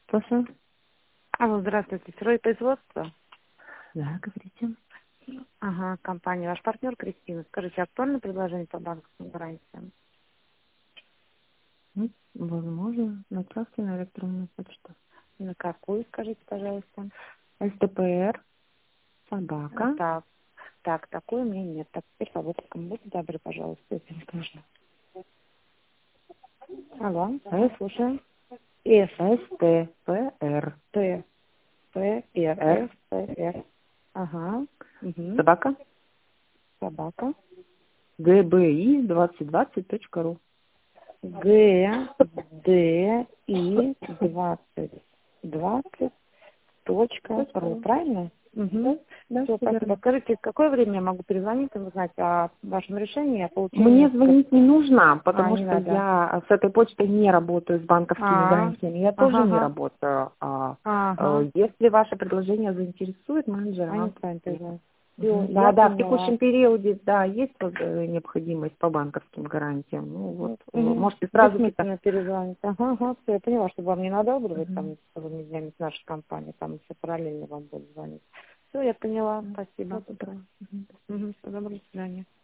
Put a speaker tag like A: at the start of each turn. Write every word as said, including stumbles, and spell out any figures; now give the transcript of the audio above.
A: Слушаю.
B: Алло, здравствуйте. Сырое производство?
A: Да, говорите.
B: Ага, компания. Ваш партнер Кристина. Скажите, актуальное предложение по банковским гарантиям?
A: Ну, возможно, направьте на электронную почту.
B: На какую, скажите, пожалуйста?
A: СТПР, собака.
B: Так, так, такой у меня нет. Так, теперь по выпускам. Будьте добры, пожалуйста, если не сложно. Алло, я слушаю. С,
A: СТПР.
B: Т, П, Р,
A: Р.
B: С, П, Р. Ага. Угу.
A: Собака.
B: Собака.
A: ГБИ двадцать двадцать точка ру.
B: Г, Д, И, двадцать, двадцать, точка, ру. Правильно? Угу.
A: Да,
B: Все,
A: все
B: спасибо.
A: верно.
B: Скажите, в какое время я могу перезвонить и узнать о вашем решении, о
A: Мне
B: получении...
A: звонить не нужно,
B: А,
A: потому
B: не
A: что
B: надо.
A: я с этой почтой не работаю, с банковскими
B: А,
A: гарантиями. Я тоже
B: ага,
A: не
B: ага,
A: работаю. А,
B: ага.
A: э, если ваше предложение заинтересует, менеджер
B: Они
A: вам
B: с вами
A: позвонит.
B: перезвонят. Все,
A: Мгм.
B: я
A: Да, да, в
B: поняла.
A: текущем периоде, да, есть вот, э, необходимость по банковским гарантиям. Ну вот, э,
B: Угу.
A: можете сразу какие-то...
B: Бессмысленно перезвонить. Ага, ага, все, я поняла, чтобы вам не надобривать
A: Мгм.
B: там целыми днями с нашей компанией, там все параллельно вам будут звонить. Все, я поняла, спасибо.
A: Всего доброго. Мгм.
B: Угу, все, доброго, до свидания.